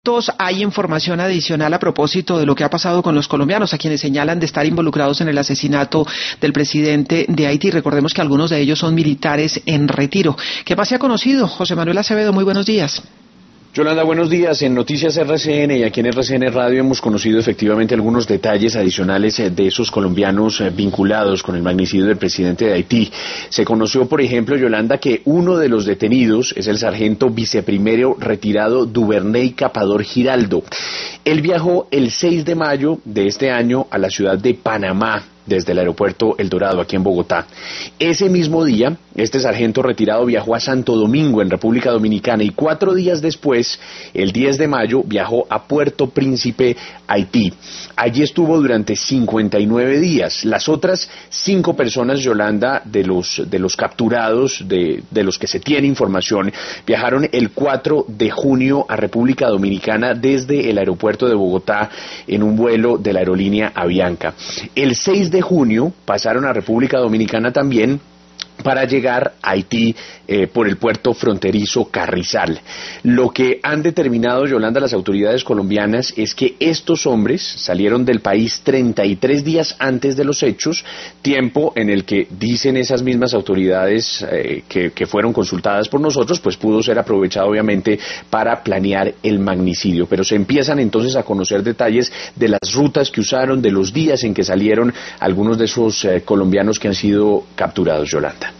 estos hay información adicional a propósito de lo que ha pasado con los colombianos, a quienes señalan de estar involucrados en el asesinato del presidente de Haití. Recordemos que algunos de ellos son militares en retiro. ¿Qué más se ha conocido? José Manuel Acevedo, muy buenos días. Yolanda, buenos días. En Noticias RCN y aquí en RCN Radio hemos conocido efectivamente algunos detalles adicionales de esos colombianos vinculados con el magnicidio del presidente de Haití. Se conoció, por ejemplo, Yolanda, que uno de los detenidos es el sargento viceprimero retirado Duvernay Capador Giraldo. Él viajó el 6 de mayo de este año a la ciudad de Panamá, desde el aeropuerto El Dorado, aquí en Bogotá. Ese mismo día, este sargento retirado viajó a Santo Domingo, en República Dominicana, y 4 días después, el 10 de mayo, viajó a Puerto Príncipe, Haití. Allí estuvo durante 59 días. Las otras 5 personas, Yolanda, de los capturados, de los que se tiene información, viajaron el 4 de junio a República Dominicana desde el aeropuerto de Bogotá en un vuelo de la aerolínea Avianca. El 6 de junio pasaron a República Dominicana también para llegar a Haití por el puerto fronterizo Carrizal. Lo que han determinado, Yolanda, las autoridades colombianas es que estos hombres salieron del país 33 días antes de los hechos, tiempo en el que dicen esas mismas autoridades que fueron consultadas por nosotros, pues pudo ser aprovechado obviamente para planear el magnicidio. Pero se empiezan entonces a conocer detalles de las rutas que usaron, de los días en que salieron algunos de esos colombianos que han sido capturados, Yolanda.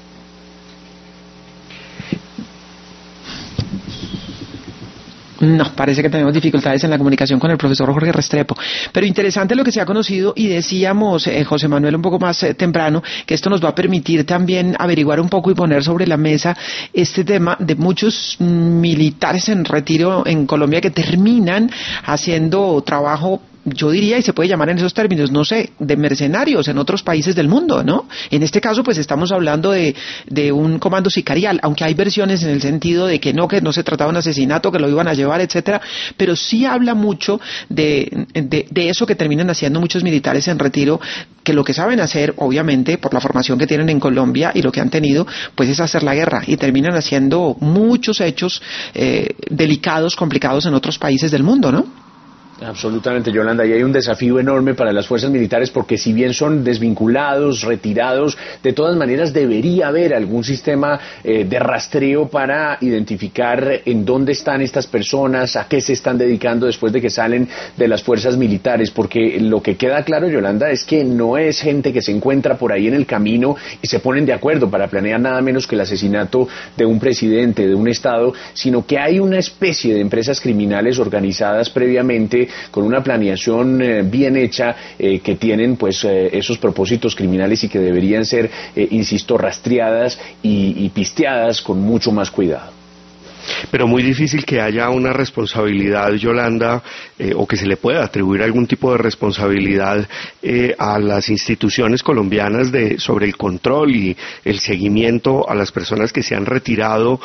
No, parece que tenemos dificultades en la comunicación con el profesor Jorge Restrepo. Pero interesante lo que se ha conocido y decíamos, José Manuel, un poco más temprano, que esto nos va a permitir también averiguar un poco y poner sobre la mesa este tema de muchos militares en retiro en Colombia que terminan haciendo trabajo, yo diría, y se puede llamar en esos términos, no sé, de mercenarios en otros países del mundo, ¿no? En este caso, pues estamos hablando de un comando sicarial, aunque hay versiones en el sentido de que no se trataba de un asesinato, que lo iban a llevar, etcétera, pero sí habla mucho de eso que terminan haciendo muchos militares en retiro, que lo que saben hacer, obviamente, por la formación que tienen en Colombia y lo que han tenido, pues es hacer la guerra, y terminan haciendo muchos hechos delicados, complicados en otros países del mundo, ¿no? Absolutamente, Yolanda, y hay un desafío enorme para las fuerzas militares porque si bien son desvinculados, retirados, de todas maneras debería haber algún sistema de rastreo para identificar en dónde están estas personas, a qué se están dedicando después de que salen de las fuerzas militares, porque lo que queda claro, Yolanda, es que no es gente que se encuentra por ahí en el camino y se ponen de acuerdo para planear nada menos que el asesinato de un presidente, de un estado, sino que hay una especie de empresas criminales organizadas previamente con una planeación bien hecha que tienen pues esos propósitos criminales y que deberían ser, insisto, rastreadas y pisteadas con mucho más cuidado. Pero muy difícil que haya una responsabilidad, Yolanda, o que se le pueda atribuir algún tipo de responsabilidad a las instituciones colombianas sobre el control y el seguimiento a las personas que se han retirado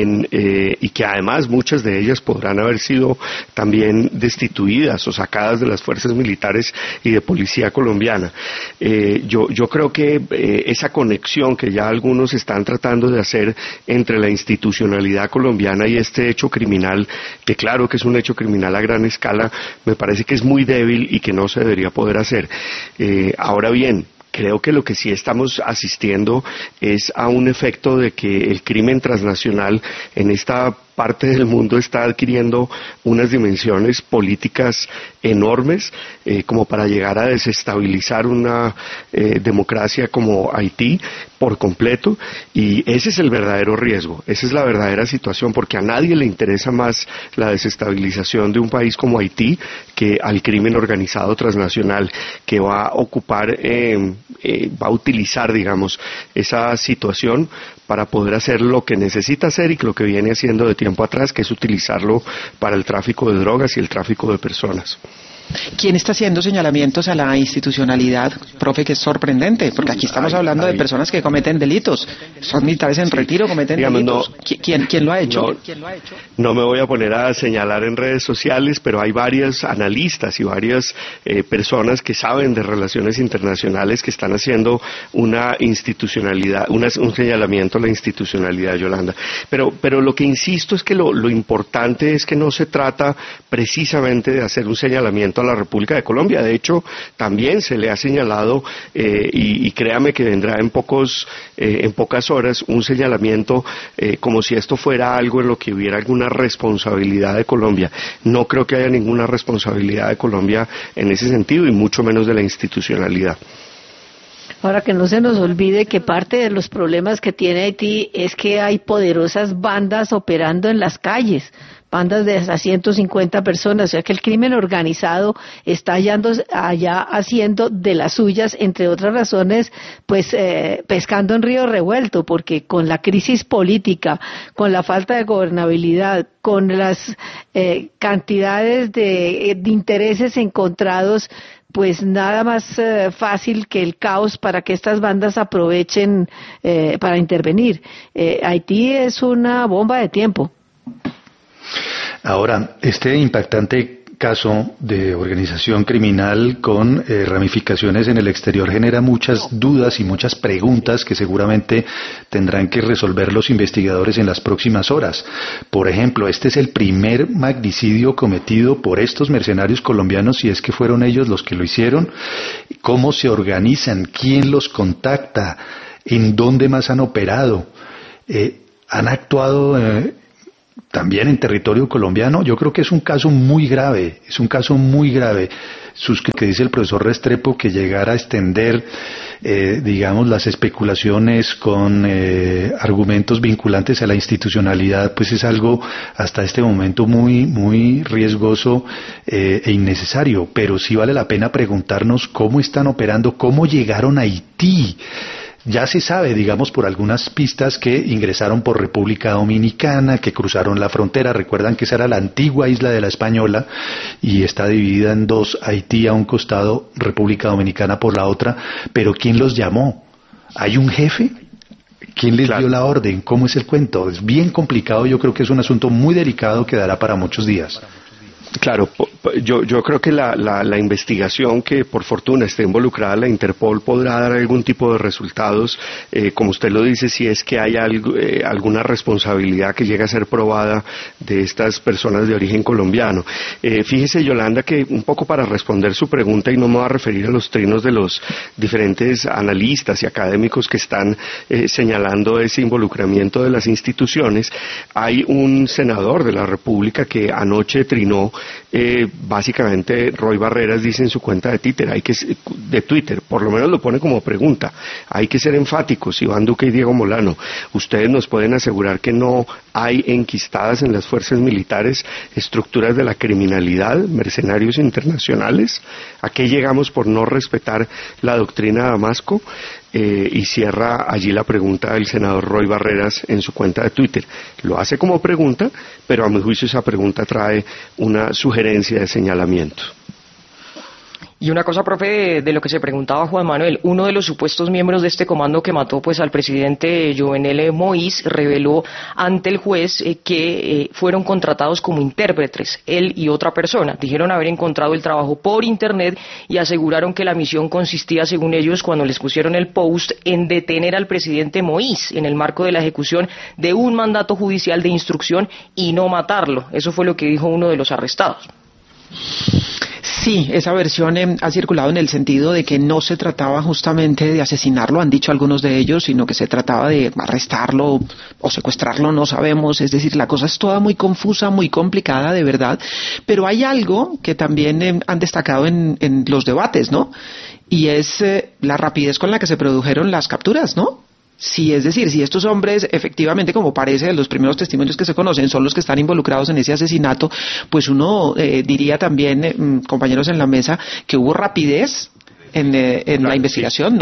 y que además muchas de ellas podrán haber sido también destituidas o sacadas de las fuerzas militares y de policía colombiana. Yo creo que esa conexión que ya algunos están tratando de hacer entre la institucionalidad colombiana y este hecho criminal, que claro que es un hecho criminal a gran escala, me parece que es muy débil y que no se debería poder hacer. Ahora bien, creo que lo que sí estamos asistiendo es a un efecto de que el crimen transnacional en esta parte del mundo está adquiriendo unas dimensiones políticas enormes como para llegar a desestabilizar una democracia como Haití por completo, y ese es el verdadero riesgo, esa es la verdadera situación, porque a nadie le interesa más la desestabilización de un país como Haití que al crimen organizado transnacional que va a ocupar, va a utilizar, digamos, esa situación para poder hacer lo que necesita hacer y lo que viene haciendo de tiempo atrás, que es utilizarlo para el tráfico de drogas y el tráfico de personas. ¿Quién está haciendo señalamientos a la institucionalidad, profe, que es sorprendente? Porque aquí estamos hablando de personas que cometen delitos. Son militares en retiro, cometen delitos. ¿Quién lo ha hecho? No me voy a poner a señalar en redes sociales, pero hay varios analistas y varias personas que saben de relaciones internacionales que están haciendo una institucionalidad, un señalamiento a la institucionalidad, Yolanda. Pero lo que insisto es que lo importante es que no se trata precisamente de hacer un señalamiento a la República de Colombia. De hecho, también se le ha señalado, y créame que vendrá en pocas horas, un señalamiento como si esto fuera algo en lo que hubiera alguna responsabilidad de Colombia. No creo que haya ninguna responsabilidad de Colombia en ese sentido, y mucho menos de la institucionalidad. Ahora, que no se nos olvide que parte de los problemas que tiene Haití es que hay poderosas bandas operando en las calles, bandas de hasta 150 personas, o sea que el crimen organizado está allá haciendo de las suyas, entre otras razones, pues pescando en río revuelto, porque con la crisis política, con la falta de gobernabilidad, con las cantidades de intereses encontrados, pues nada más fácil que el caos para que estas bandas aprovechen para intervenir. Haití es una bomba de tiempo. Ahora, este impactante caso de organización criminal con ramificaciones en el exterior genera muchas dudas y muchas preguntas que seguramente tendrán que resolver los investigadores en las próximas horas. Por ejemplo, este es el primer magnicidio cometido por estos mercenarios colombianos, si es que fueron ellos los que lo hicieron. ¿Cómo se organizan? ¿Quién los contacta? ¿En dónde más han operado? ¿Han actuado también en territorio colombiano? Yo creo que es un caso muy grave, que dice el profesor Restrepo, que llegar a extender, digamos, las especulaciones con argumentos vinculantes a la institucionalidad, pues es algo hasta este momento muy, muy riesgoso e innecesario, pero sí vale la pena preguntarnos cómo están operando, cómo llegaron a Haití. Ya se sabe, digamos, por algunas pistas que ingresaron por República Dominicana, que cruzaron la frontera. Recuerdan que esa era la antigua isla de la Española y está dividida en dos, Haití a un costado, República Dominicana por la otra. Pero ¿quién los llamó? ¿Hay un jefe? ¿Quién les dio la orden? ¿Cómo es el cuento? Es bien complicado, yo creo que es un asunto muy delicado que dará para muchos días. Claro, yo creo que la investigación, que por fortuna esté involucrada la Interpol, podrá dar algún tipo de resultados, como usted lo dice, si es que hay alguna responsabilidad que llegue a ser probada de estas personas de origen colombiano. Fíjese, Yolanda, que un poco para responder su pregunta, y no me voy a referir a los trinos de los diferentes analistas y académicos que están señalando ese involucramiento de las instituciones, hay un senador de la República que anoche trinó. Básicamente Roy Barreras dice en su cuenta de Twitter, por lo menos lo pone como pregunta: hay que ser enfáticos, Iván Duque y Diego Molano, ustedes nos pueden asegurar que no hay enquistadas en las fuerzas militares estructuras de la criminalidad, mercenarios internacionales. ¿A qué llegamos por no respetar la doctrina de Damasco? Y cierra allí la pregunta del senador Roy Barreras en su cuenta de Twitter. Lo hace como pregunta, pero a mi juicio esa pregunta trae una sugerencia de señalamiento. Y una cosa, profe, de lo que se preguntaba Juan Manuel, uno de los supuestos miembros de este comando que mató pues al presidente Jovenel Moïse reveló ante el juez que fueron contratados como intérpretes, él y otra persona. Dijeron haber encontrado el trabajo por internet y aseguraron que la misión consistía, según ellos, cuando les pusieron el post, en detener al presidente Moïse en el marco de la ejecución de un mandato judicial de instrucción y no matarlo. Eso fue lo que dijo uno de los arrestados. Sí, esa versión ha circulado en el sentido de que no se trataba justamente de asesinarlo, han dicho algunos de ellos, sino que se trataba de arrestarlo o secuestrarlo, no sabemos. Es decir, la cosa es toda muy confusa, muy complicada, de verdad. Pero hay algo que también han destacado en los debates, ¿no? Y es la rapidez con la que se produjeron las capturas, ¿no? Sí, es decir, si estos hombres, efectivamente, como parece de los primeros testimonios que se conocen, son los que están involucrados en ese asesinato, pues uno diría también, compañeros en la mesa, que hubo rapidez en la investigación, ¿no?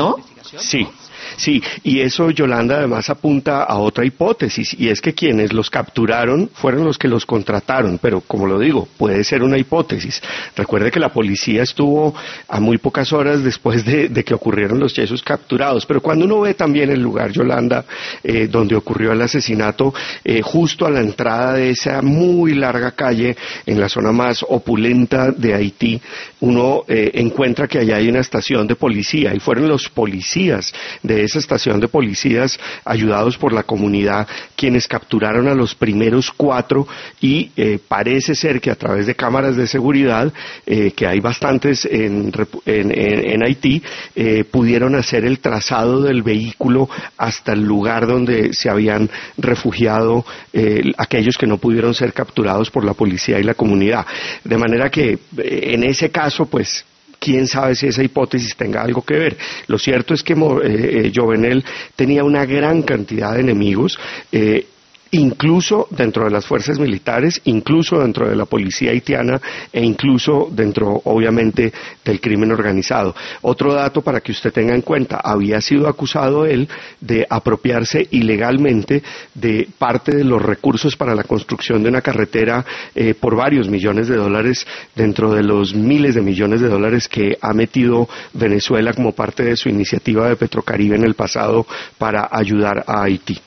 Sí, y eso, Yolanda, además apunta a otra hipótesis, y es que quienes los capturaron fueron los que los contrataron, pero como lo digo, puede ser una hipótesis. Recuerde que la policía estuvo a muy pocas horas después de que ocurrieron los yesos capturados, pero cuando uno ve también el lugar, Yolanda, donde ocurrió el asesinato, justo a la entrada de esa muy larga calle, en la zona más opulenta de Haití, uno encuentra que allá hay una estación de policía, y fueron los policías de esa estación de policías, ayudados por la comunidad, quienes capturaron a los primeros 4, y parece ser que a través de cámaras de seguridad, que hay bastantes en Haití, pudieron hacer el trazado del vehículo hasta el lugar donde se habían refugiado aquellos que no pudieron ser capturados por la policía y la comunidad. De manera que en ese caso, pues, quién sabe si esa hipótesis tenga algo que ver. Lo cierto es que Jovenel tenía una gran cantidad de enemigos, incluso dentro de las fuerzas militares, incluso dentro de la policía haitiana e incluso dentro, obviamente, del crimen organizado. Otro dato para que usted tenga en cuenta: había sido acusado él de apropiarse ilegalmente de parte de los recursos para la construcción de una carretera por varios millones de dólares, dentro de los miles de millones de dólares que ha metido Venezuela como parte de su iniciativa de Petrocaribe en el pasado para ayudar a Haití.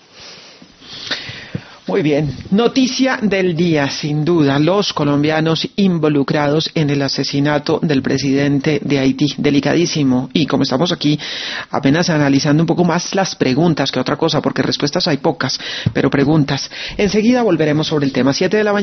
Muy bien, noticia del día, sin duda, los colombianos involucrados en el asesinato del presidente de Haití, delicadísimo, y como estamos aquí apenas analizando un poco más las preguntas que otra cosa, porque respuestas hay pocas, pero preguntas. Enseguida volveremos sobre el tema. 7 de la mañana.